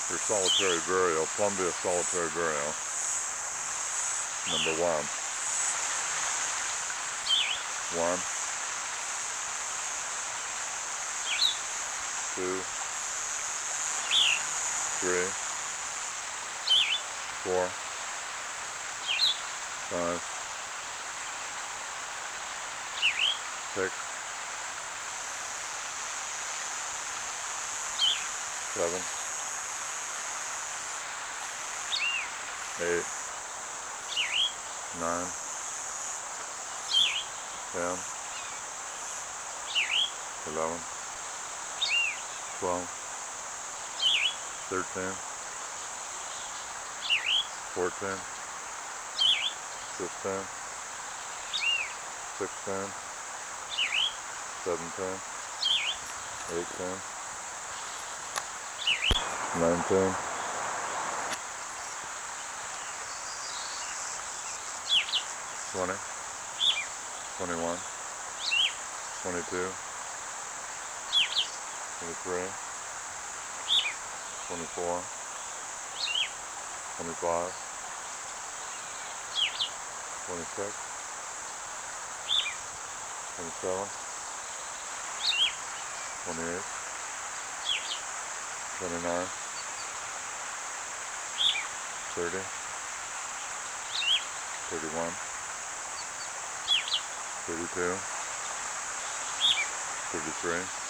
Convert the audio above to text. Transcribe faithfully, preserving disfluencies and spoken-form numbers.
Your solitary burial, Plumbea solitary burial, number one. One, two, three, four, five, six, seven, eight, nine, ten, eleven, twelve, thirteen, fourteen, fifteen, sixteen, seventeen, eighteen, nineteen, twenty, twenty-one, twenty-two, twenty-three, twenty-four, twenty-five, twenty-six, twenty-seven, twenty-eight, twenty-nine, thirty, thirty-one, thirty-two, thirty-three,